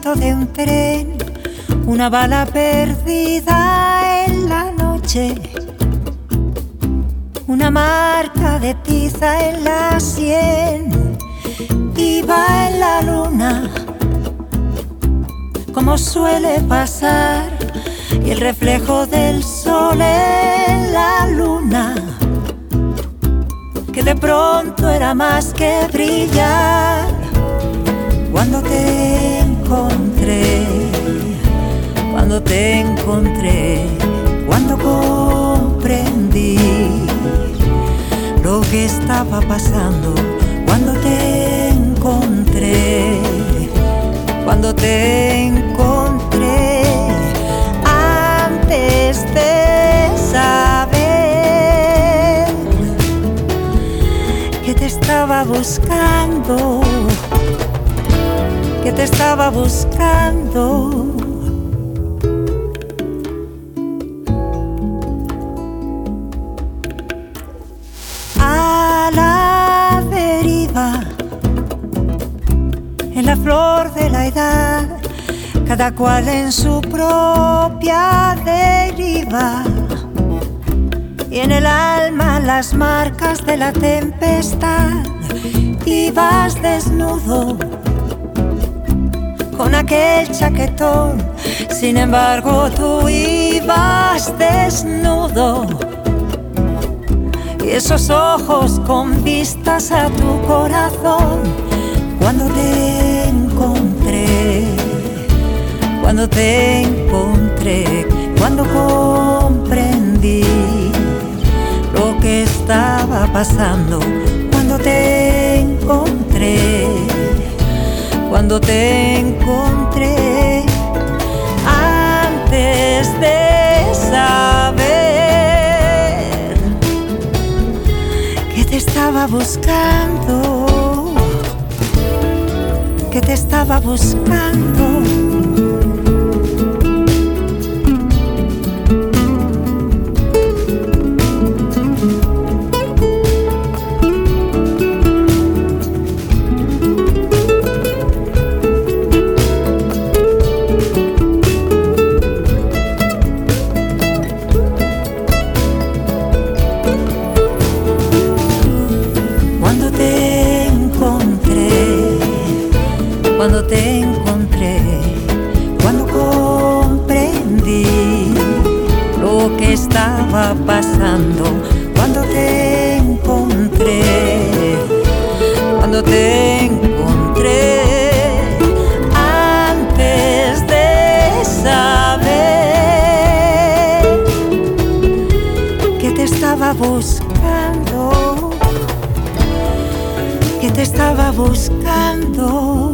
silbato de un tren, una bala perdida en la noche, una marca de tiza en la sien. Iba en la luna, como suele pasar, y el reflejo del sol en la luna, que de pronto era más que brillar. Cuando te encontré, cuando te encontré, cuando comprendí lo que estaba pasando, cuando te encontré, cuando te encontré, antes de saber que te estaba buscando, que te estaba buscando. A la deriva, en la flor de la edad, cada cual en su propia deriva, y en el alma las marcas de la tempestad. Ibas desnudo con aquel chaquetón, sin embargo tú ibas desnudo, y esos ojos con vistas a tu corazón. Cuando te encontré, cuando te encontré, cuando comprendí lo que estaba pasando, cuando te encontré, cuando te encontré, antes de saber que te estaba buscando, que te estaba buscando. Cuando te encontré, cuando comprendí lo que estaba pasando, cuando te encontré, cuando te encontré, antes de saber que te estaba buscando, que te estaba buscando.